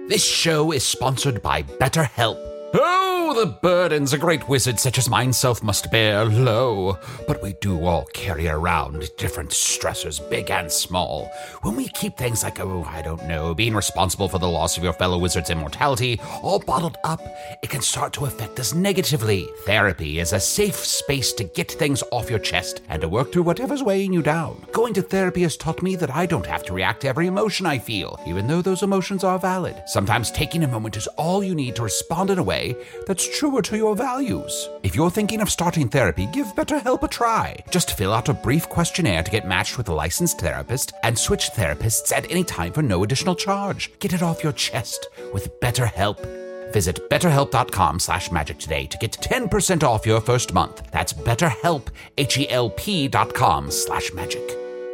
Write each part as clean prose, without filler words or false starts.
This show is sponsored by BetterHelp. Oh, the burdens a great wizard such as myself must bear, lo. But we do all carry around different stressors, big and small. When we keep things like, being responsible for the loss of your fellow wizard's immortality, all bottled up, it can start to affect us negatively. Therapy is a safe space to get things off your chest and to work through whatever's weighing you down. Going to therapy has taught me that I don't have to react to every emotion I feel, even though those emotions are valid. Sometimes taking a moment is all you need to respond in a way that's truer to your values. If you're thinking of starting therapy, give BetterHelp a try. Just fill out a brief questionnaire to get matched with a licensed therapist and switch therapists at any time for no additional charge. Get it off your chest with BetterHelp. Visit betterhelp.com/magic today to get 10% off your first month. That's BetterHelp, HELP.com/magic.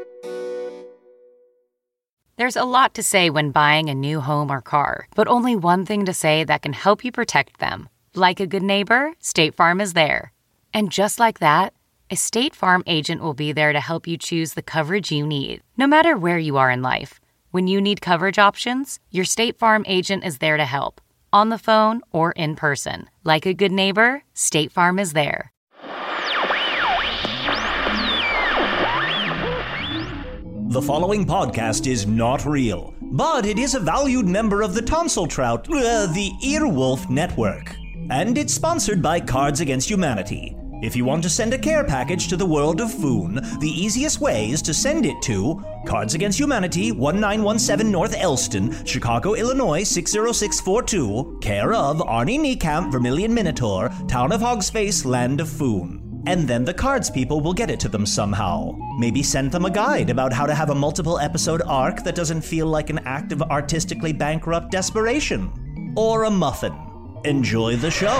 There's a lot to say when buying a new home or car, but only one thing to say that can help you protect them. Like a good neighbor, State Farm is there. And just like that, a State Farm agent will be there to help you choose the coverage you need, no matter where you are in life. When you need coverage options, your State Farm agent is there to help, on the phone or in person. Like a good neighbor, State Farm is there. The following podcast is not real, but it is a valued member of the the Earwolf Network. And it's sponsored by Cards Against Humanity. If you want to send a care package to the world of Foon, the easiest way is to send it to Cards Against Humanity, 1917 North Elston, Chicago, Illinois, 60642, care of Arnie Niekamp, Vermilion Minotaur, Town of Hogsface, Land of Foon. And then the cards people will get it to them somehow. Maybe send them a guide about how to have a multiple episode arc that doesn't feel like an act of artistically bankrupt desperation. Or a muffin. Enjoy the show.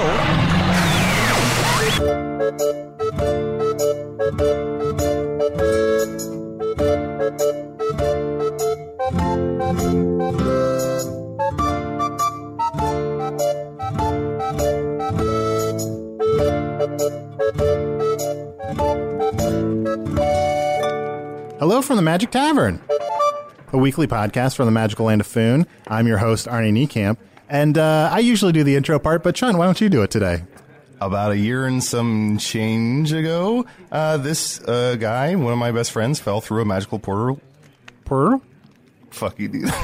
Hello from the Magic Tavern, a weekly podcast from the magical land of Foon. I'm your host, Arnie Niekamp, and I usually do the intro part, but Sean, why don't you do it today? About a year and some change ago, this guy, one of my best friends, fell through a magical portal. Portal? Fuck you, dude.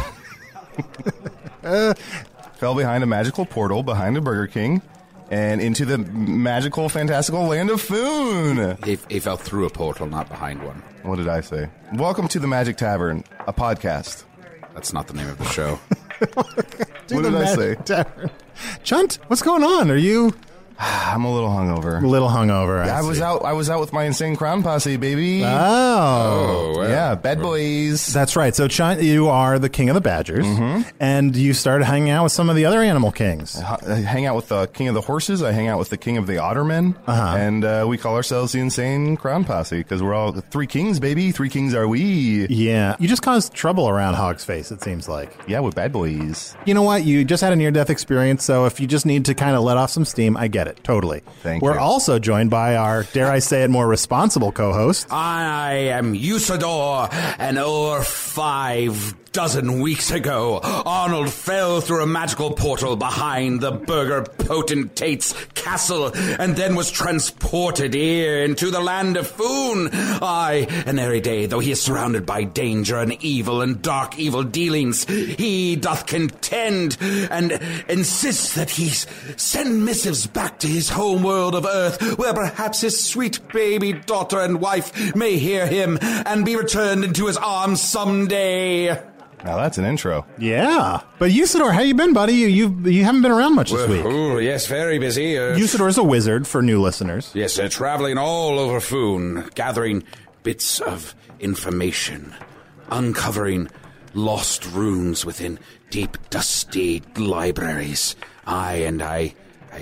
Fell behind a magical portal behind a Burger King and into the magical, fantastical land of Foon. He fell through a portal, not behind one. What did I say? Welcome to the Magic Tavern, a podcast. That's not the name of the show. What did I say? Tavern. Chunt, what's going on? Are you... I'm a little hungover. A little hungover. I was out with my insane crown posse, baby. Oh, well. Yeah, bad boys. That's right. So, Chunt, you are the king of the badgers, and you started hanging out with some of the other animal kings. I hang out with the king of the horses. I hang out with the king of the ottermen, and we call ourselves the insane crown posse because we're all three kings, baby. Three kings are we. Yeah, you just caused trouble around Hogsface. It seems like. Yeah, with bad boys. You know what? You just had a near-death experience, so if you just need to kind of let off some steam, I get it. Totally. Thank you. We're also joined by our, dare I say it, more responsible co-host. I am Usador, and over 5 weeks ago, Arnold fell through a magical portal behind the Burger Potentate's castle, and then was transported here into the land of Foon. Aye, and every day, though he is surrounded by danger and evil and dark evil dealings, he doth contend and insists that he send missives back to his home world of Earth, where perhaps his sweet baby daughter and wife may hear him and be returned into his arms someday. Now that's an intro. Yeah. But Usador, how you been, buddy? You haven't been around much this week. Oh, yes, very busy. Usador is a wizard for new listeners. Yes, traveling all over Foon, gathering bits of information, uncovering lost runes within deep, dusty libraries. I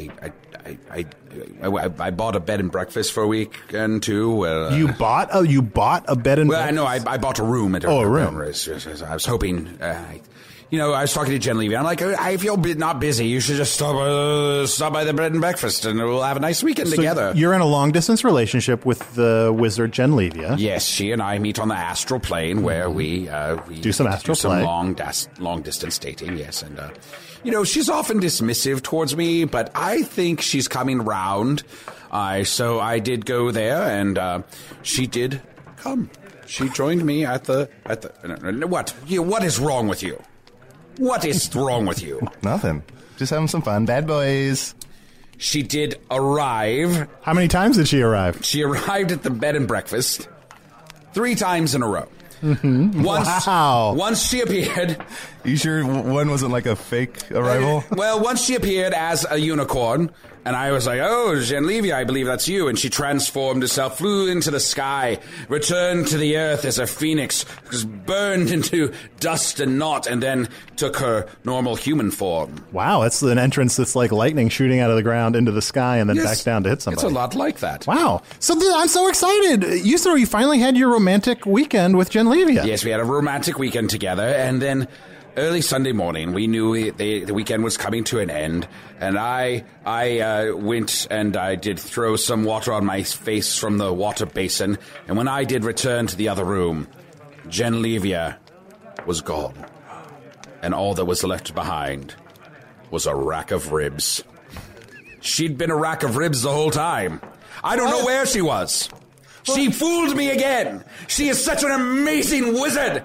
bought a bed and breakfast for a week and two. You bought a bed and breakfast? Well, I know I bought a room at a room. Yes, I was hoping I was talking to Jen Levy. I'm like, I feel not busy. You should just stop by the bread and breakfast, and we'll have a nice weekend together. You're in a long-distance relationship with the wizard Jen Levy. Yes, she and I meet on the astral plane where we do some astral play. long-distance dating, yes. And, she's often dismissive towards me, but I think she's coming round. So I did go there, and she did come. She joined me at the what? What is wrong with you? What is wrong with you? Nothing. Just having some fun. Bad boys. She did arrive. How many times did she arrive? She arrived at the bed and breakfast 3 times in a row. Mm-hmm. Once she appeared. You sure one wasn't like a fake arrival? Once she appeared as a unicorn, and I was like, oh, Jen Levy, I believe that's you. And she transformed herself, flew into the sky, returned to the earth as a phoenix, was burned into dust and naught, and then took her normal human form. Wow, that's an entrance that's like lightning shooting out of the ground into the sky and then back down to hit somebody. It's a lot like that. Wow. So I'm so excited. You finally had your romantic weekend with Jen Levy. Yes, we had a romantic weekend together, and then early Sunday morning, we knew the weekend was coming to an end, and I went and I did throw some water on my face from the water basin, and when I did return to the other room, Jen Levy was gone, and all that was left behind was a rack of ribs. She'd been a rack of ribs the whole time. I don't know where she was. She fooled me again. She is such an amazing wizard.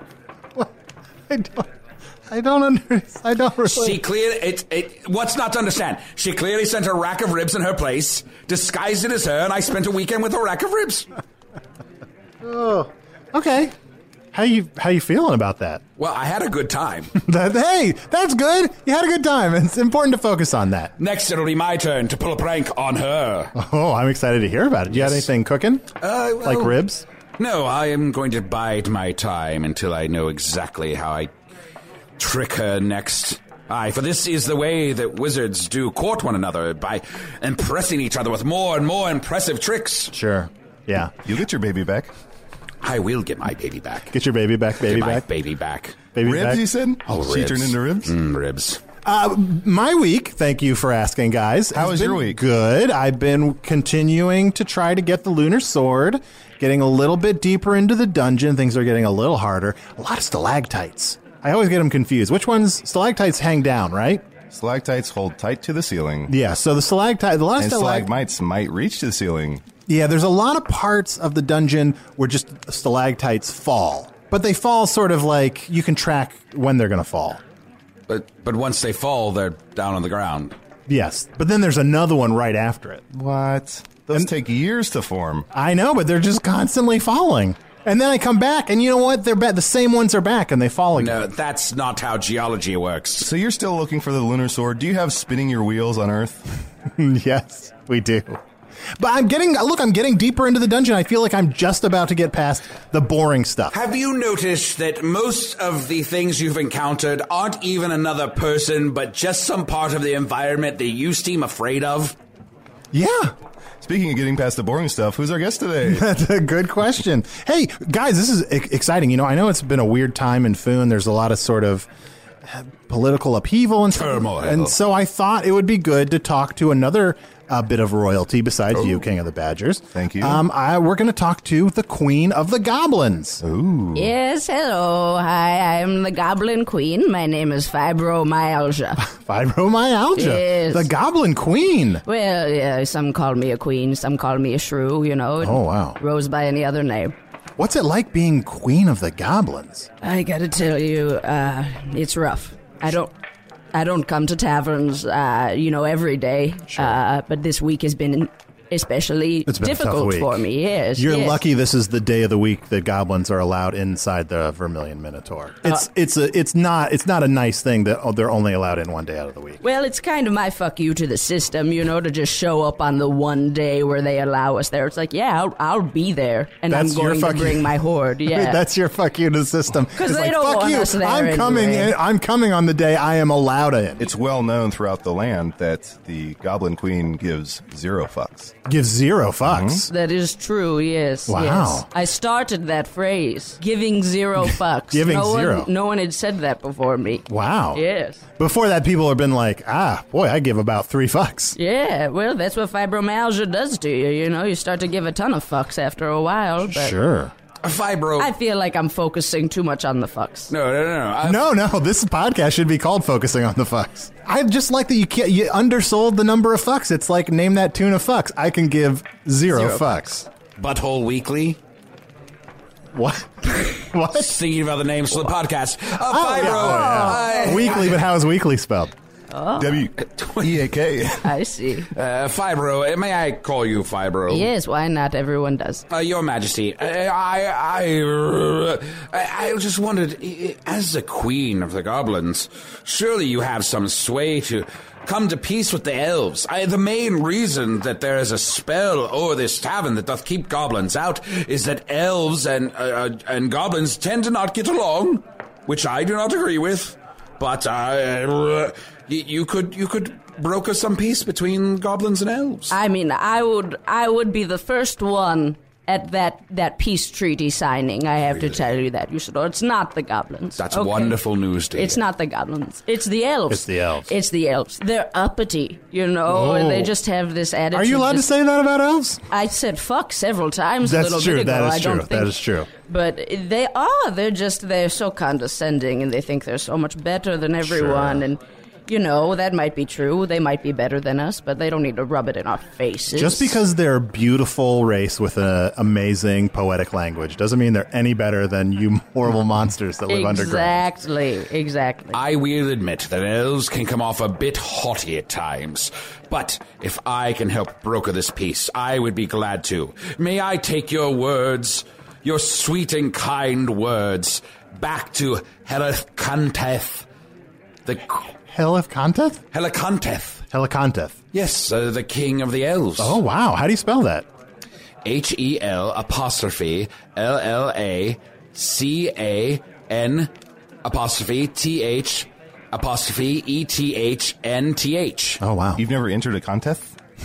I don't understand. I don't really. She clearly, what's not to understand? She clearly sent a rack of ribs in her place, disguised it as her, and I spent a weekend with a rack of ribs. Oh, okay. How you feeling about that? Well, I had a good time. Hey, that's good. You had a good time. It's important to focus on that. Next, it'll be my turn to pull a prank on her. Oh, I'm excited to hear about it. Do you have anything cooking? Like ribs? No, I am going to bide my time until I know exactly how I trick her next. Aye, for this is the way that wizards do court one another, by impressing each other with more and more impressive tricks. Sure. Yeah. You'll get your baby back. I will get my baby back. Get your baby back, baby get back. My baby back. Baby ribs, back? You said? Oh, she ribs. Turned into ribs? Ribs. My week, thank you for asking, guys. How was your week? Good. I've been continuing to try to get the Lunar Sword, getting a little bit deeper into the dungeon. Things are getting a little harder. A lot of stalactites. I always get them confused. Which ones? Stalactites hang down, right? Stalactites hold tight to the ceiling. Yeah, so the stalagmites might reach to the ceiling. Yeah, there's a lot of parts of the dungeon where just stalactites fall. But they fall sort of like you can track when they're going to fall. But once they fall, they're down on the ground. Yes, but then there's another one right after it. What? Those take years to form. I know, but they're just constantly falling. And then I come back, and you know what? They're the same ones are back, and they fall again. No, that's not how geology works. So you're still looking for the Lunar Sword. Do you have spinning your wheels on Earth? Yes, we do. But I'm getting deeper into the dungeon. I feel like I'm just about to get past the boring stuff. Have you noticed that most of the things you've encountered aren't even another person, but just some part of the environment that you seem afraid of? Yeah. Speaking of getting past the boring stuff, who's our guest today? That's a good question. Hey, guys, this is exciting. I know it's been a weird time in Foon. There's a lot of sort of political upheaval and turmoil. And so I thought it would be good to talk to another bit of royalty besides you, King of the Badgers. Thank you. We're going to talk to the Queen of the Goblins. Ooh. Yes, hello. Hi, I'm the Goblin Queen. My name is Fibromyalgia. Fibromyalgia? Yes. The Goblin Queen? Well, yeah, some call me a queen, some call me a shrew, Oh, wow. Rose by any other name. What's it like being Queen of the Goblins? I gotta tell you, it's rough. I don't come to taverns, every day. Sure. But this week has been especially difficult for me. Yes. You're lucky this is the day of the week that goblins are allowed inside the Vermilion Minotaur. It's not a nice thing that they're only allowed in one day out of the week. Well, it's kind of my fuck you to the system, to just show up on the one day where they allow us there. It's like, yeah, I'll be there, and I'm going to bring my horde. Yeah, that's your fuck you to the system. Because they don't want us there. I'm coming on the day I am allowed in. It's well known throughout the land that the Goblin Queen gives 0 fucks. Give 0 fucks. That is true, yes. Wow. Yes. I started that phrase, giving 0 fucks. Giving 0. No one had said that before me. Wow. Yes. Before that, people have been like, boy, I give about 3 fucks. Yeah, well, that's what fibromyalgia does to you, you know? You start to give a ton of fucks after a while. But Sure. Fibro. I feel like I'm focusing too much on the fucks. No. This podcast should be called Focusing on the Fucks. I just like that you undersold the number of fucks. It's like, name that tune of fucks. I can give 0 fucks. Butthole Weekly. What? What? Thinking about the names for the podcast. Fibro. Yeah. Weekly, but how is weekly spelled? W-E-A-K. I see. Fibro, may I call you Fibro? Yes, why not? Everyone does. Your Majesty, I just wondered, as the Queen of the Goblins, surely you have some sway to come to peace with the elves. The main reason that there is a spell over this tavern that doth keep goblins out is that elves and goblins tend to not get along, which I do not agree with. But you could broker some peace between goblins and elves. I mean, I would be the first one at that peace treaty signing. I have to tell you that, Usador. It's not the goblins. That's wonderful news to you. It's not the goblins. It's the elves. It's the elves. It's the elves. They're uppity, you know. Oh. They just have this attitude. Are you allowed to say that about elves? I said fuck several times That's a little true. bit ago. That is true. That is true. But they are. They're so condescending, and they think they're so much better than everyone. Sure. And, you know, that might be true. They might be better than us, but they don't need to rub it in our faces. Just because they're a beautiful race with an amazing poetic language doesn't mean they're any better than you horrible monsters that live underground. Exactly. I will admit that elves can come off a bit haughty at times. But if I can help broker this peace, I would be glad to. May I take your words, your sweet and kind words, back to Helicanteth, Helicanteth? Helicanteth. Yes, the king of the elves. Oh, wow. How do you spell that? HELLACAN'TH''ETHNTH. Oh, wow. You've never entered a contest?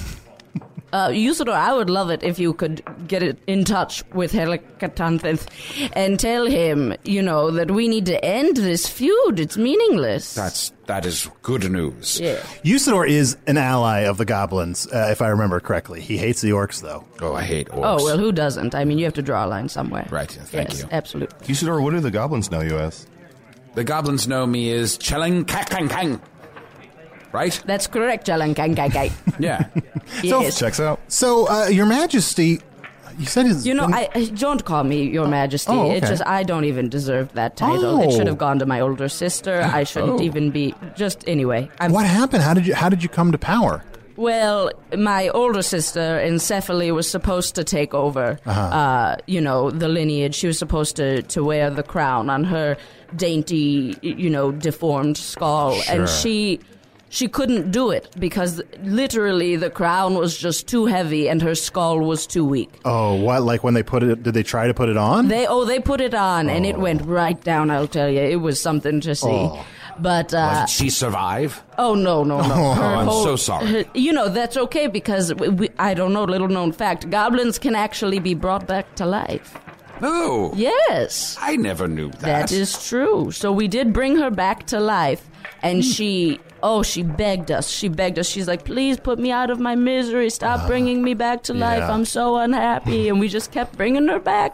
Usador, I would love it if you could get it in touch with Helicanteth and tell him, you know, that we need to end this feud. It's meaningless. That is good news. Yeah. Usador is an ally of the goblins, if I remember correctly. He hates the orcs, though. Oh, I hate orcs. Oh, well, who doesn't? I mean, you have to draw a line somewhere. Right, thank you. Absolutely. Usador, what do the goblins know you as? The goblins know me as Chellin-Kang-Kang. Right? That's correct, Jalan-Kang-Kang-Kang. Yeah. Yes. Checks out. So, Your Majesty, you said his... You know, I don't call me Your Majesty. Oh, okay. It's just I don't even deserve that title. Oh. It should have gone to my older sister. I shouldn't even be... Just anyway. What happened? How did you come to power? Well, my older sister, Encephaly, was supposed to take over, you know, the lineage. She was supposed to wear the crown on her dainty, you know, deformed skull. Sure. And she couldn't do it because literally the crown was just too heavy and her skull was too weak. Oh, what? Like when they put it, did they try to put it on? They put it on and it went right down, I'll tell you. It was something to see. Oh. But, Did she survive? Oh, no. I'm so sorry. You know, that's okay because, I don't know, little known fact, goblins can actually be brought back to life. No. Yes. I never knew that. That is true. So we did bring her back to life, and she begged us. She's like, please put me out of my misery. Stop bringing me back to life. Yeah. I'm so unhappy. And we just kept bringing her back,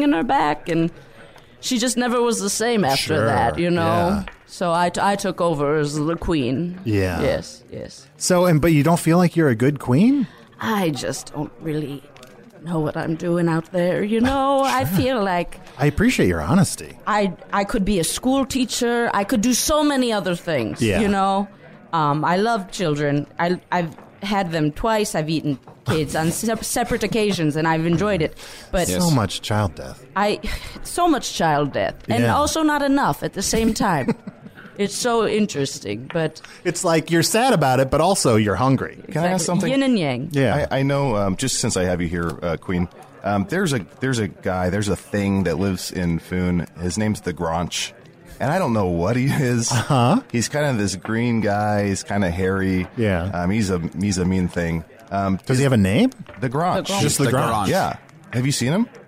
and she just never was the same after that, you know? Yeah. So I took over as the queen. Yeah. Yes. So, but you don't feel like you're a good queen? I just don't really know what I'm doing out there, you know? I feel like I appreciate your honesty. I could be a school teacher. I could do so many other things, you know? I love children. I've had them twice. I've eaten kids on separate occasions, and I've enjoyed it. But So much child death. so much child death, and also not enough at the same time. It's so interesting, but It's like you're sad about it, but also you're hungry. Can I ask something? Yin and yang. Yeah. I know, just since I have you here, Queen, there's a thing that lives in Foon. His name's the Gronch. and I don't know what he is. He's kind of this green guy. He's kind of hairy. Yeah. He's a mean thing. Does he have a name? The Grange. Just the Grange. Yeah. Have you seen him?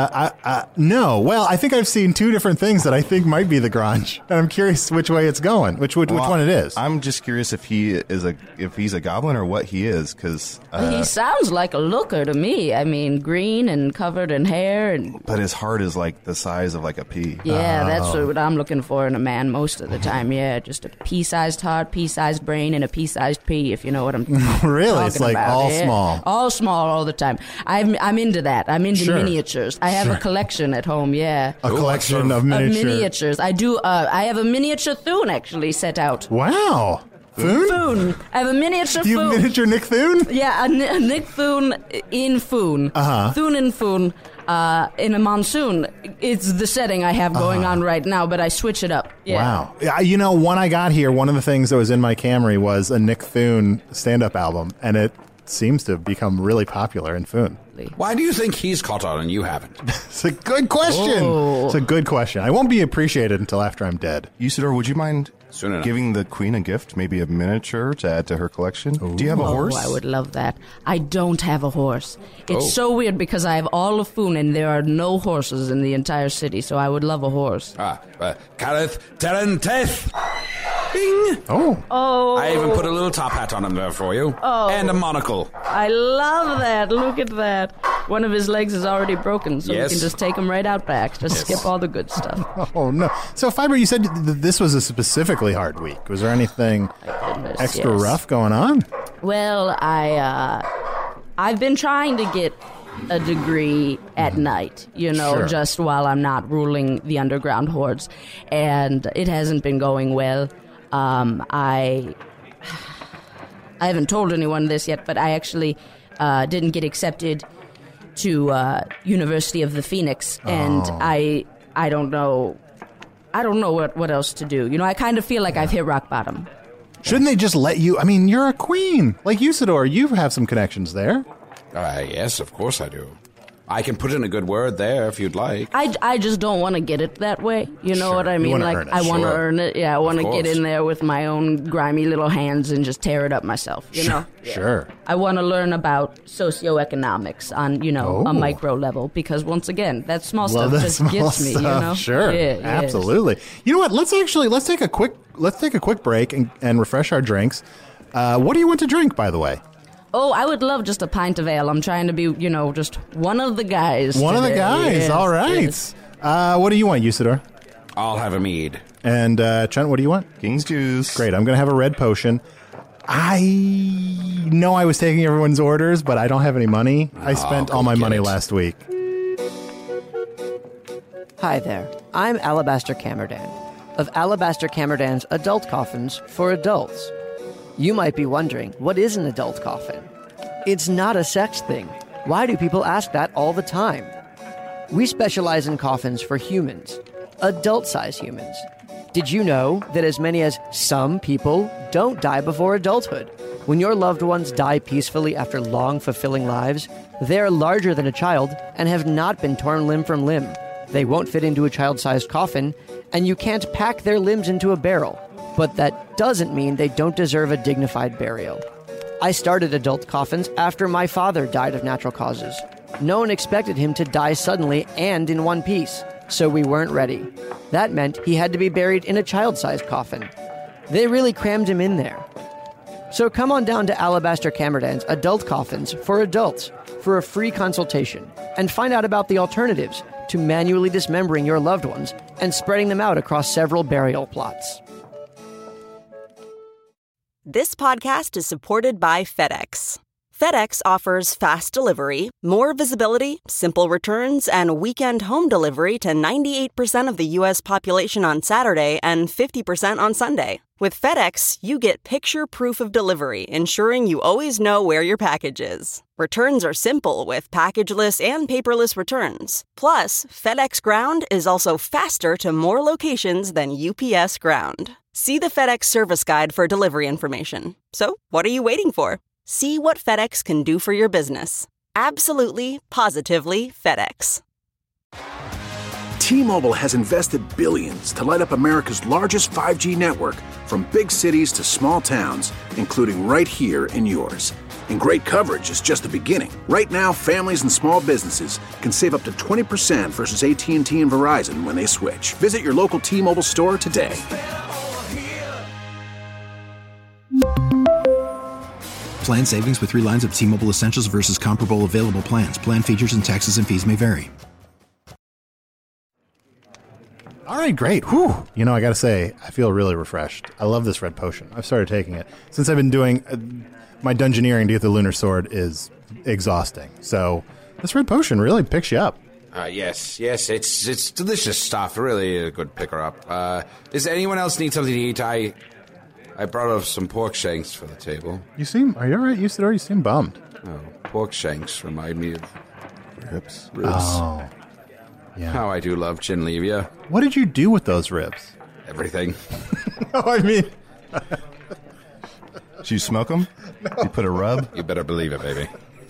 No. Well, I think I've seen two different things that I think might be the Grange, and I'm curious which way it's going. Which one it is? I'm just curious if he's a goblin or what he is, because he sounds like a looker to me. I mean, green and covered in hair, but his heart is like the size of like a pea. Yeah, that's what I'm looking for in a man most of the time. Yeah, just a pea-sized heart, pea-sized brain, and a pea-sized pea. If you know what I'm really, talking it's like about. all small all the time. I'm into that. I'm into Sure. miniatures. I have a collection at home. Yeah, a collection of miniatures. I do. I have a miniature Thune actually set out. Wow. Thune? Thune. I have a miniature You Thune. miniature Nick Thune? Yeah, a Nick Thune in Thune. Thune in Thune. In a monsoon. It's the setting I have going on right now, but I switch it up. Yeah. Wow. Yeah, you know, when I got here, one of the things that was in my Camry was a Nick Thune stand-up album, and it seems to have become really popular in Thune. Why do you think he's caught on and you haven't? It's a good question. Oh. It's a good question. I won't be appreciated until after I'm dead. Usador, would you mind Soon enough. giving the queen a gift, maybe a miniature to add to her collection? Do you have a horse? I would love that. I don't have a horse. It's so weird because I have all of Foon and there are no horses in the entire city, so I would love a horse. Careth Terenteth. Bing! Oh. I even put a little top hat on him there for you. Oh. And a monocle. I love that. Look at that. One of his legs is already broken, so we Yes. can just take him right out back. Just skip all the good stuff. Oh, no. So, Fiber, you said that this was a specifically hard week. Was there anything extra rough going on? Well, I've been trying to get a degree at night, Sure. just while I'm not ruling the underground hordes, and it hasn't been going well. I haven't told anyone this yet, but I actually didn't get accepted to University of the Phoenix, and I don't know what else to do. I kind of feel like I've hit rock bottom. Shouldn't they just let you? I mean, you're a queen. Like Usador, you have some connections there. Yes, of course I do. I can put in a good word there if you'd like. I just don't want to get it that way. You know what I mean? wanna Like, earn it. I want to Sure. earn it. Yeah, I want to Of get course. in there with my own grimy little hands and just tear it up myself, know? Sure. I want to learn about socioeconomics on, a micro level, because once again, that small stuff that just small gets me, stuff. Sure. Yeah, Absolutely. You know what? Let's take a quick break and refresh our drinks. What do you want to drink, by the way? Oh, I would love just a pint of ale. I'm trying to be, just one of the guys. One of the today. guys. Yes, All right. yes. What do you want, Usador? I'll have a mead. And Chunt, what do you want? King's juice. Great. I'm going to have a red potion. I know I was taking everyone's orders, but I don't have any money. I spent all my get money it. last week. Hi there, I'm Alabaster Camerdan of Alabaster Camerdan's Adult Coffins for Adults. You might be wondering, what is an adult coffin? It's not a sex thing. Why do people ask that all the time? We specialize in coffins for humans, adult-sized humans. Did you know that as many as some people don't die before adulthood? When your loved ones die peacefully after long, fulfilling lives, they're larger than a child and have not been torn limb from limb. They won't fit into a child-sized coffin, and you can't pack their limbs into a barrel. But that doesn't mean they don't deserve a dignified burial. I started adult coffins after my father died of natural causes. No one expected him to die suddenly and in one piece, so we weren't ready. That meant he had to be buried in a child-sized coffin. They really crammed him in there. So come on down to Alabaster Camerdan's Adult Coffins for Adults for a free consultation and find out about the alternatives to manually dismembering your loved ones and spreading them out across several burial plots. This podcast is supported by FedEx. FedEx offers fast delivery, more visibility, simple returns, and weekend home delivery to 98% of the U.S. population on Saturday and 50% on Sunday. With FedEx, you get picture proof of delivery, ensuring you always know where your package is. Returns are simple with packageless and paperless returns. Plus, FedEx Ground is also faster to more locations than UPS Ground. See the FedEx service guide for delivery information. So, what are you waiting for? See what FedEx can do for your business. Absolutely, positively FedEx. T-Mobile has invested billions to light up America's largest 5G network, from big cities to small towns, including right here in yours. And great coverage is just the beginning. Right now, families and small businesses can save up to 20% versus AT&T and Verizon when they switch. Visit your local T-Mobile store today. Plan savings with 3 lines of T-Mobile Essentials versus comparable available plans. Plan features and taxes and fees may vary. All right, great. Whew. You know, I got to say, I feel really refreshed. I love this red potion. I've started taking it. Since I've been doing my dungeoneering to get the Lunar Sword is exhausting. So this red potion really picks you up. Yes, it's delicious stuff. Really a good picker up. Does anyone else need something to eat? I brought over some pork shanks for the table. Are you all right, Usador? You seem bummed. Oh, pork shanks remind me of ribs. Oh, yeah. How I do love Chinlevia. What did you do with those ribs? Everything. I mean... Did you smoke them? No. You put a rub? You better believe it, baby.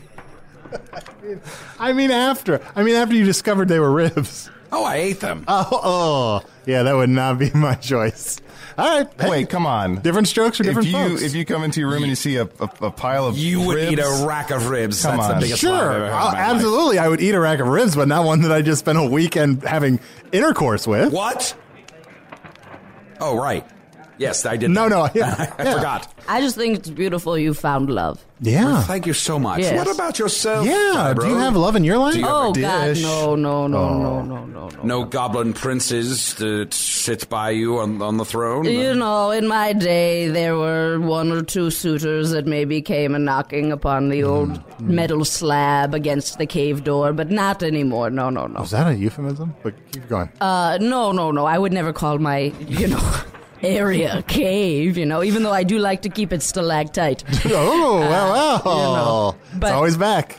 I mean after you discovered they were ribs. Oh, I ate them. Oh, yeah, that would not be my choice. All right. Hey, wait, come on. Different strokes for different folks. If you come into your room and you see a pile of you would ribs, eat a rack of ribs. Come That's on. the biggest lie I've ever heard in my absolutely. life. I would eat a rack of ribs, but not one that I just spent a weekend having intercourse with. What? Oh, right. Yes, I did. No, yeah. I forgot. I just think it's beautiful you found love. Yeah. Well, thank you so much. Yes. What about yourself? Yeah. Do you have love in your life? Oh, God, dish? no. No goblin princes that sit by you on the throne? You know, in my day, there were 1 or 2 suitors that maybe came and knocking upon the old metal slab against the cave door, but not anymore. No. Was that a euphemism? But keep going. No. I would never call my, area cave, even though I do like to keep it stalactite. Oh, well. It's always back.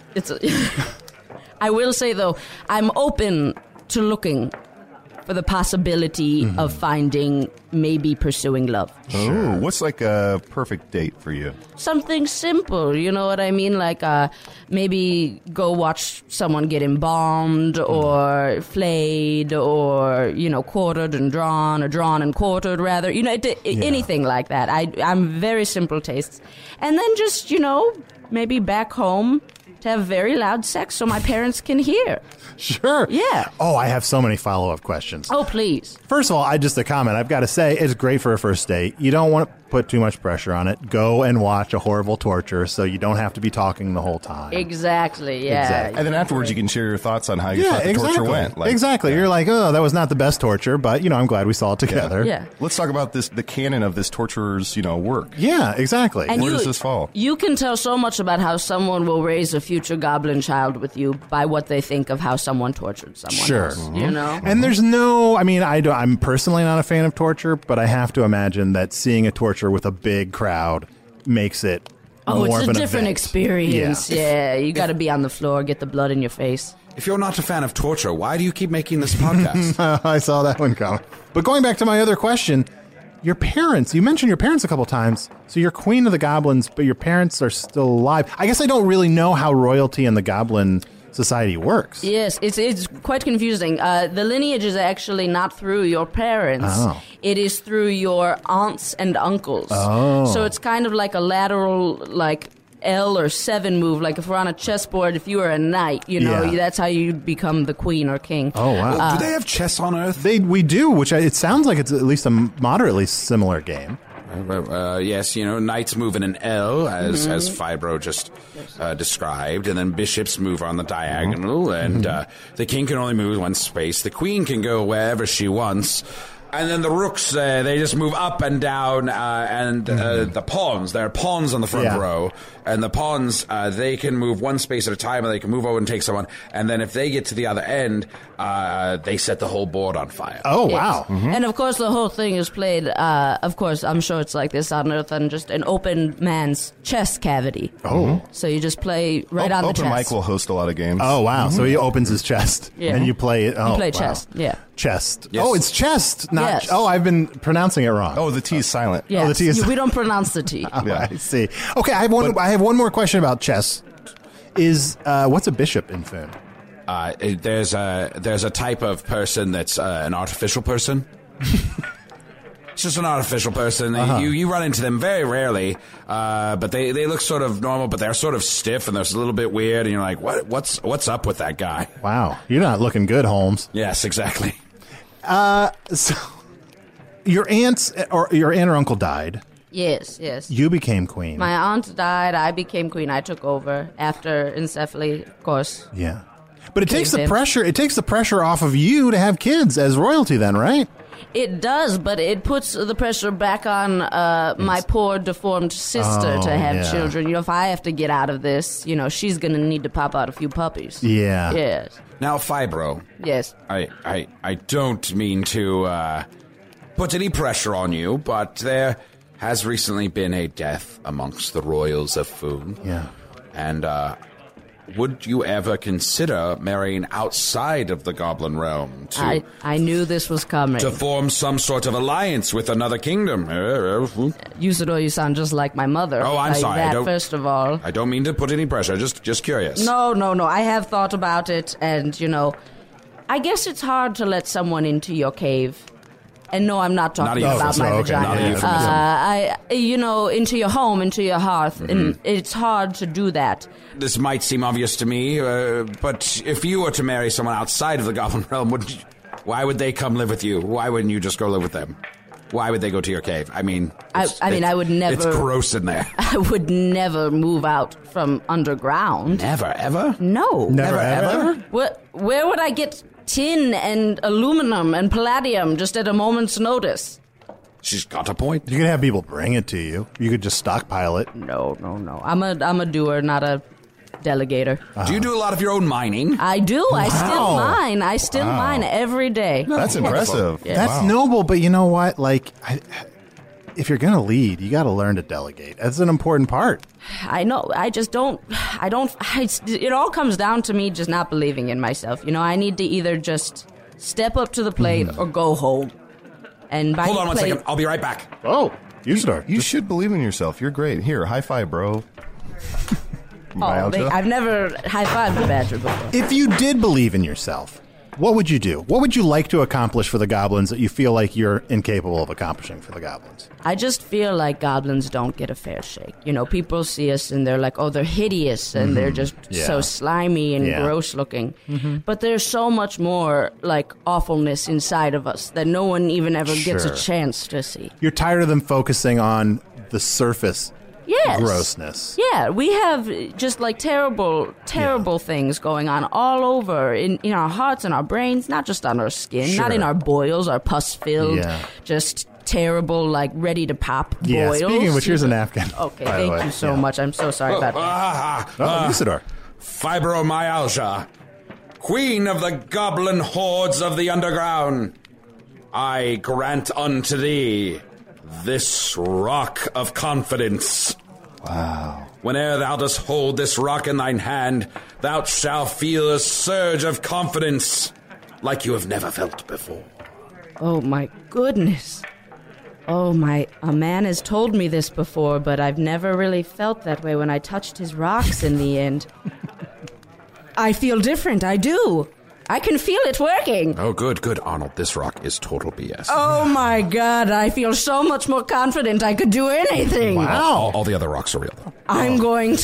I will say, though, I'm open to looking for the possibility of finding, maybe pursuing love. Oh, what's like a perfect date for you? Something simple, you know what I mean? Like maybe go watch someone get embalmed or flayed or, quartered and drawn or drawn and quartered, rather. Anything like that. I'm very simple tastes. And then just, maybe back home to have very loud sex so my parents can hear. Sure. Yeah. Oh, I have so many follow-up questions. Oh, please. First of all, a comment. I've got to say, it's great for a first date. You don't want to put too much pressure on it. Go and watch a horrible torture so you don't have to be talking the whole time. Exactly, yeah. Exactly. And then afterwards you can share your thoughts on how you thought the torture went. Exactly. You're like, oh, that was not the best torture, but, I'm glad we saw it together. Yeah. Let's talk about the canon of this torturer's, work. Yeah, exactly. And where does this fall? You can tell so much about how someone will raise a future goblin child with you by what they think of how someone tortured someone else, And there's I'm personally not a fan of torture, but I have to imagine that seeing a torture with a big crowd makes it more it's of a an different event. experience. Yeah, you got to be on the floor, get the blood in your face. If you're not a fan of torture, why do you keep making this podcast? I saw that one coming. But going back to my other question, your parents, you mentioned your parents a couple times. So you're queen of the goblins, but your parents are still alive. I guess I don't really know how royalty in the goblin society works. Yes, it's quite confusing. The lineage is actually not through your parents. Oh. It is through your aunts and uncles. Oh. So it's kind of like a lateral, L or 7 move. Like if we're on a chessboard, if you were a knight, that's how you become the queen or king. Oh, wow. Do they have chess on Earth? We do, it sounds like it's at least a moderately similar game. Yes, knights move in an L, as Fibro just described, and then bishops move on the diagonal, and the king can only move one space. The queen can go wherever she wants. And then the rooks, they just move up and down, and the pawns, there are pawns on the front row, and the pawns, they can move one space at a time, and they can move over and take someone, and then if they get to the other end, they set the whole board on fire. Oh, wow. Mm-hmm. And of course the whole thing is played, of course, I'm sure it's like this on Earth, on just an open man's chest cavity. Oh. So you just play right on the chest. Open Mike will host a lot of games. Oh, wow. So he opens his chest, and you play it. Oh, you play wow. chest, yeah. Chest. Yes. Oh, it's chest, not... Yes. Oh, I've been pronouncing it wrong. Oh, the T is silent. Yes. Oh, the T is... We don't pronounce the T. Oh, yeah. I see. Okay, I have one more question about chess. What's a bishop in Foon? There's a type of person that's an artificial person. It's just an artificial person. You run into them very rarely, but they look sort of normal, but they're sort of stiff and they're a little bit weird. And you're like, what's up with that guy? Wow, you're not looking good, Holmes. Yes, exactly. So your aunt or uncle died. Yes. You became queen. My aunt died. I became queen. I took over after Encephaly, of course. Yeah. But it takes the pressure. It takes the pressure off of you to have kids as royalty, then, right? It does, but it puts the pressure back on my poor deformed sister to have children. If I have to get out of this, she's going to need to pop out a few puppies. Yeah. Yes. Now, Fibro. Yes. I don't mean to put any pressure on you, but there has recently been a death amongst the royals of Foon. Yeah. And would you ever consider marrying outside of the Goblin Realm I knew this was coming. to form some sort of alliance with another kingdom? Usador, you sound just like my mother. Oh, I'm sorry. First of all. I don't mean to put any pressure. Just curious. No. I have thought about it, and, I guess it's hard to let someone into your cave. And no, I'm not talking about my vagina. Into your home, into your hearth, and it's hard to do that. This might seem obvious to me, but if you were to marry someone outside of the Goblin Realm, why would they come live with you? Why wouldn't you just go live with them? Why would they go to your cave? I would never. It's gross in there. I would never move out from underground. Never, ever? No. Never, ever? Where would I get tin and aluminum and palladium just at a moment's notice? She's got a point. You could have people bring it to you. You could just stockpile it. No. I'm a doer, not a delegator. Do you do a lot of your own mining? I do. Wow. I still mine every day. That's impressive. Yes. That's noble, but you know what? If you're going to lead, you got to learn to delegate. That's an important part. I know. I just don't. It all comes down to me just not believing in myself. I need to either just step up to the plate or go home. And hold on one second. I'll be right back. Oh, Usador. You should believe in yourself. You're great. Here, high five, bro. I've never high-fived a badger before. If you did believe in yourself, what would you do? What would you like to accomplish for the goblins that you feel like you're incapable of accomplishing for the goblins? I just feel like goblins don't get a fair shake. People see us and they're like, oh, they're hideous and they're just so slimy and gross looking. But there's so much more awfulness inside of us that no one even ever gets a chance to see. You're tired of them focusing on the surface grossness. Yeah, we have just terrible things going on all over in our hearts and our brains, not just on our skin, not in our boils, our pus-filled, just terrible, ready to pop boils. Yeah, speaking of which, here's a napkin. Okay, thank you so much. I'm so sorry about that. Usador. Fibromyalgia, queen of the goblin hordes of the underground, I grant unto thee this rock of confidence. Wow. Whene'er thou dost hold this rock in thine hand, thou shalt feel a surge of confidence like you have never felt before. Oh, my goodness. A man has told me this before, but I've never really felt that way when I touched his rocks in the end. I feel different, I do. I can feel it working. Oh, good, Arnold. This rock is total BS. Oh, my God. I feel so much more confident I could do anything. Wow. All the other rocks are real, though. I am going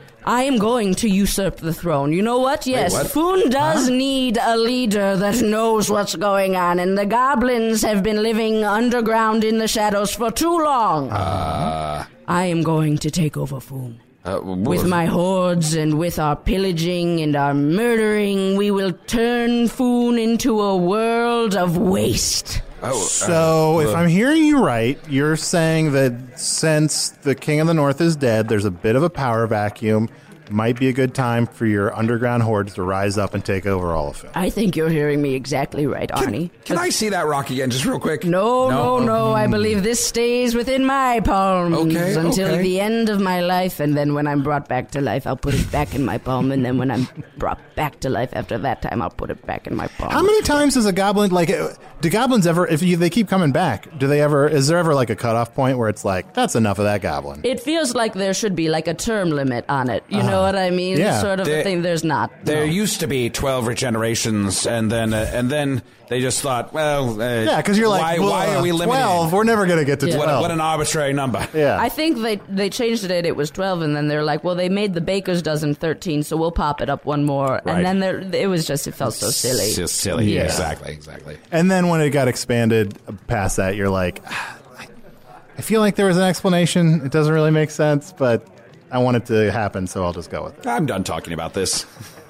to usurp the throne. You know what? Yes, Wait, what? Foon does need a leader that knows what's going on, and the goblins have been living underground in the shadows for too long. I am going to take over Foon. With my hordes and with our pillaging and our murdering, we will turn Foon into a world of waste. So, if I'm hearing you right, you're saying that since the King of the North is dead, there's a bit of a power vacuum. Might be a good time for your underground hordes to rise up and take over all of it. I think you're hearing me exactly right, Arnie. Can I see that rock again, just real quick? No. I believe this stays within my palms until the end of my life, and then when I'm brought back to life, I'll put it back in my palm, and then when I'm brought back to life after that time, I'll put it back in my palm. How many times does a goblin, do goblins ever, they keep coming back, is there ever a cutoff point where it's that's enough of that goblin? It feels like there should be a term limit on it, know what I mean? Yeah. Sort of a thing. There's not. There used to be 12 regenerations, and then they just thought, well, yeah, because you're like, why are we limited? 12? We're never going to get to 12. What an arbitrary number. Yeah. I think they changed it. It was 12, and then they're like, well, they made the baker's dozen 13, so we'll pop it up one more. Right. And then it felt so silly. It's just silly. Yeah. Exactly. And then when it got expanded past that, you're like, I feel like there was an explanation. It doesn't really make sense, but I want it to happen, so I'll just go with it. I'm done talking about this.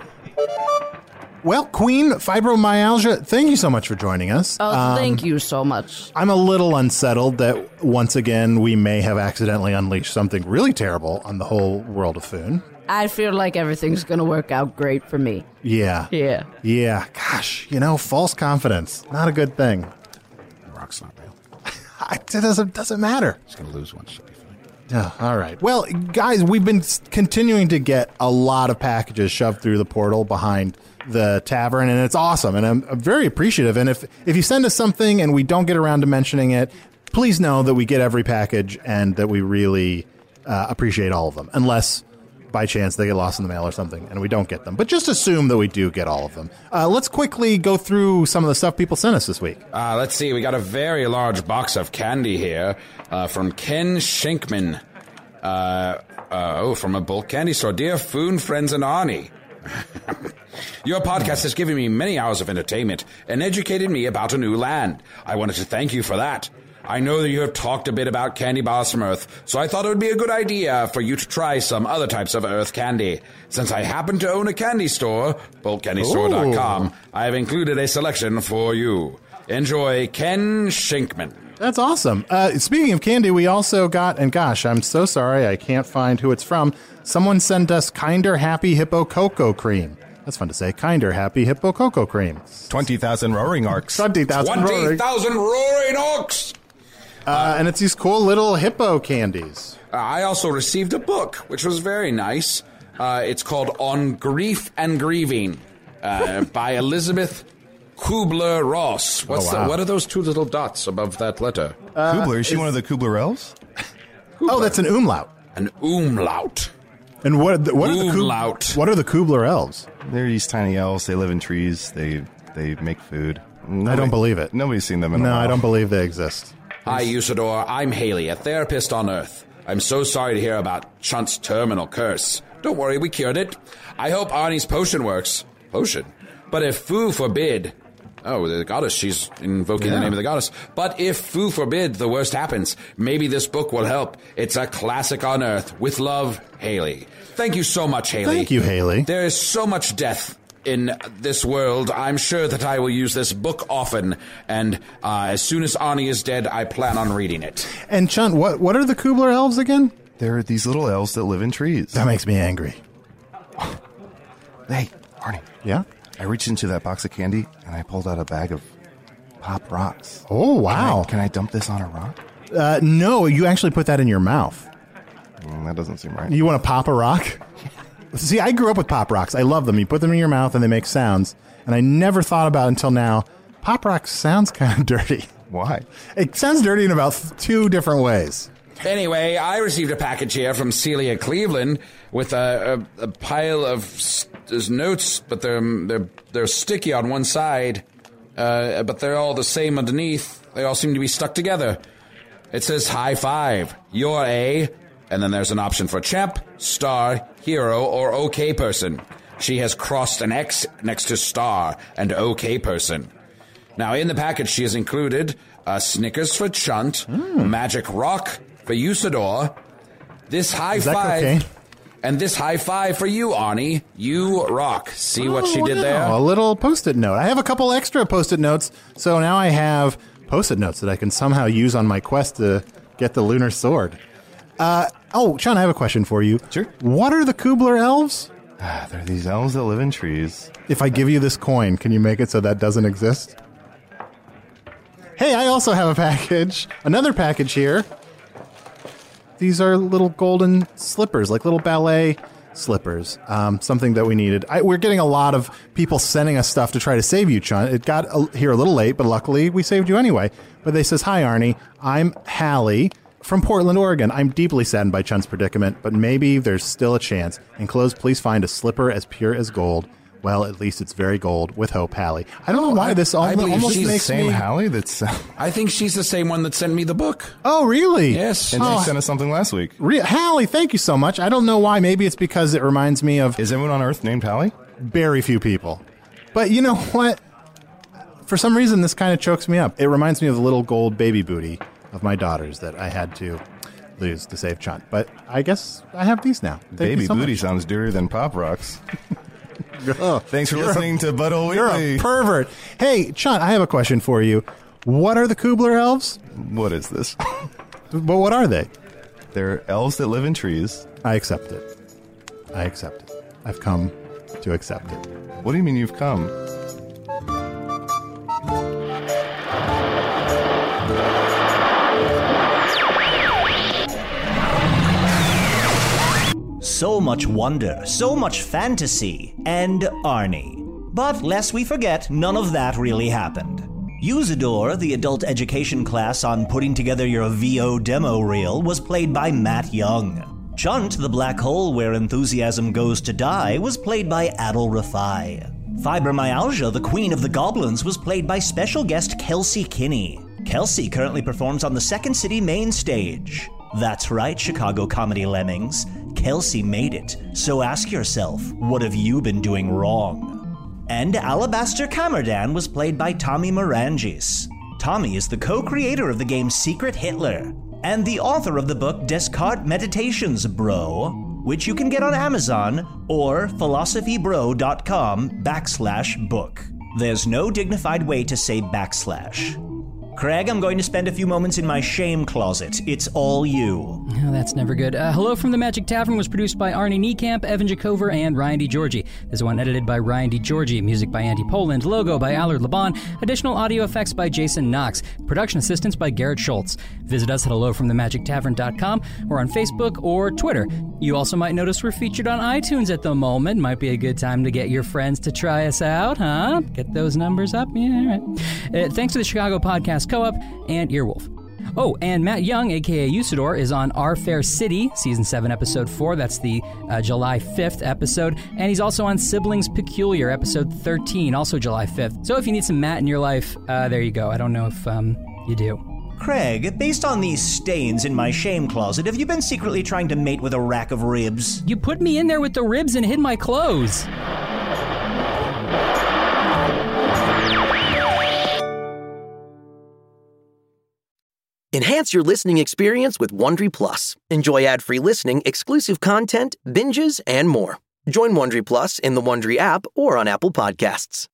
Well, Queen Fibromyalgia, thank you so much for joining us. Oh, thank you so much. I'm a little unsettled that once again we may have accidentally unleashed something really terrible on the whole world of Foon. I feel like everything's going to work out great for me. Yeah. Yeah. Yeah. Gosh, false confidence. Not a good thing. Rock's not real. It doesn't matter. He's going to lose one. She'll be fine. Yeah, all right. Well, guys, we've been continuing to get a lot of packages shoved through the portal behind the tavern, and it's awesome, and I'm very appreciative. And if you send us something and we don't get around to mentioning it, please know that we get every package and that we really appreciate all of them, unless by chance they get lost in the mail or something and we don't get them. But just assume that we do get all of them. Let's quickly go through some of the stuff people sent us this week. Let's see. We got a very large box of candy here from Ken Schenkman. From a bulk candy store. Dear Foon, friends, and Arnie. Your podcast has given me many hours of entertainment and educated me about a new land. I wanted to thank you for that. I know that you have talked a bit about candy bars from Earth, so I thought it would be a good idea for you to try some other types of Earth candy. Since I happen to own a candy store, bulkcandystore.com, I have included a selection for you. Enjoy, Ken Schenkman. That's awesome. Speaking of candy, we also got, and gosh, I'm so sorry, I can't find who it's from. Someone sent us Kinder Happy Hippo Cocoa Cream. That's fun to say. Kinder Happy Hippo Cocoa Cream. 20,000 roaring orcs. 20,000 roaring orcs! And it's these cool little hippo candies. I also received a book, which was very nice. It's called On Grief and Grieving by Elizabeth Kubler-Ross. What are those two little dots above that letter? Kubler? Is she one of the Kubler elves? Oh, that's an umlaut. An umlaut. And what are the Kubler elves? They're these tiny elves. They live in trees. They make food. I don't believe it. Nobody's seen them in a while. No, I don't believe they exist. Hi, Usador. I'm Haley, a therapist on Earth. I'm so sorry to hear about Chunt's terminal curse. Don't worry, we cured it. I hope Arnie's potion works. Potion? But if Fu forbid... Oh, the goddess, she's invoking the name of the goddess. But if Fu forbid the worst happens, maybe this book will help. It's a classic on Earth. With love, Haley. Thank you so much, Haley. Thank you, Haley. There is so much death in this world. I'm sure that I will use this book often, and as soon as Arnie is dead, I plan on reading it. And Chunt, what are the Kubler elves again? They're these little elves that live in trees. That makes me angry. Hey, Arnie. Yeah? I reached into that box of candy, and I pulled out a bag of Pop Rocks. Oh, wow. Can I dump this on a rock? No, you actually put that in your mouth. That doesn't seem right. You want to pop a rock? See, I grew up with Pop Rocks. I love them. You put them in your mouth, and they make sounds. And I never thought about until now, Pop Rocks sounds kind of dirty. Why? It sounds dirty in about 2 different ways. Anyway, I received a package here from Celia Cleveland with a pile of notes, but they're sticky on one side, but they're all the same underneath. They all seem to be stuck together. It says, high five, you're a... And then there's an option for champ, star, hero, or okay person. She has crossed an X next to star and okay person. Now, in the package, she has included a Snickers for Chunt, Magic Rock for Usador, this high five, okay? And this high five for you, Arnie. You rock. See what she did there? A little Post-it note. I have a couple extra Post-it notes, so now I have Post-it notes that I can somehow use on my quest to get the lunar sword. Sean, I have a question for you. Sure. What are the Kubler elves? They're these elves that live in trees. If I give you this coin, can you make it so that doesn't exist? Hey, I also have a package. Another package here. These are little golden slippers, like little ballet slippers. Something that we needed. We're getting a lot of people sending us stuff to try to save you, Chunt. It got here a little late, but luckily we saved you anyway. But they says, hi, Arnie. I'm Hallie. From Portland, Oregon, I'm deeply saddened by Chun's predicament, but maybe there's still a chance. Enclosed, please find a slipper as pure as gold. Well, at least it's very gold. With hope, Hallie. I don't know why this I believe almost she's the makes Same me... Hallie that's... I think she's the same one that sent me the book. Oh, really? Yes. And she sent us something last week. Hallie, thank you so much. I don't know why. Maybe it's because it reminds me of... Is anyone on Earth named Hallie? Very few people. But you know what? For some reason, this kind of chokes me up. It reminds me of the little gold baby booty of my daughters that I had to lose to save Chun. But I guess I have these now. Thank Baby you so booty much. sounds dirtier than Pop Rocks. Thanks for You're listening to Butthole You're Weekly. a pervert. Hey, Chun, I have a question for you. What are the Kubler elves? What is this? But what are they? They're elves that live in trees. I accept it. I accept it. I've come to accept it. What do you mean you've come? So much wonder, so much fantasy, and Arnie. But lest we forget, none of that really happened. Usador, the adult education class on putting together your VO demo reel, was played by Matt Young. Chunt, the black hole where enthusiasm goes to die, was played by Adol Rafai. Fibromyalgia, the queen of the goblins, was played by special guest Kelsey Kinney. Kelsey currently performs on the Second City main stage. That's right, Chicago comedy lemmings. Kelsey made it, so ask yourself, what have you been doing wrong? And Alabaster Camerdan was played by Tommy Morangis. Tommy is the co-creator of the game Secret Hitler, and the author of the book Descartes Meditations, Bro, which you can get on Amazon or philosophybro.com/book. There's no dignified way to say backslash. Craig, I'm going to spend a few moments in my shame closet. It's all you. Oh, that's never good. Hello from the Magic Tavern was produced by Arnie Niekamp, Evan Jacover, and Ryan DiGiorgi. This one edited by Ryan DiGiorgi. Music by Andy Poland. Logo by Allard Laban. Additional audio effects by Jason Knox. Production assistance by Garrett Schultz. Visit us at hellofromthemagictavern.com or on Facebook or Twitter. You also might notice we're featured on iTunes at the moment. Might be a good time to get your friends to try us out, huh? Get those numbers up? Yeah, all right. Thanks to the Chicago Podcast Co-op and Earwolf. Oh, and Matt Young, a.k.a. Usador, is on Our Fair City, Season 7, Episode 4. That's the July 5th episode. And he's also on Siblings Peculiar, Episode 13, also July 5th. So if you need some Matt in your life, there you go. I don't know if you do. Craig, based on these stains in my shame closet, have you been secretly trying to mate with a rack of ribs? You put me in there with the ribs and hid my clothes. Enhance your listening experience with Wondery Plus. Enjoy ad-free listening, exclusive content, binges, and more. Join Wondery Plus in the Wondery app or on Apple Podcasts.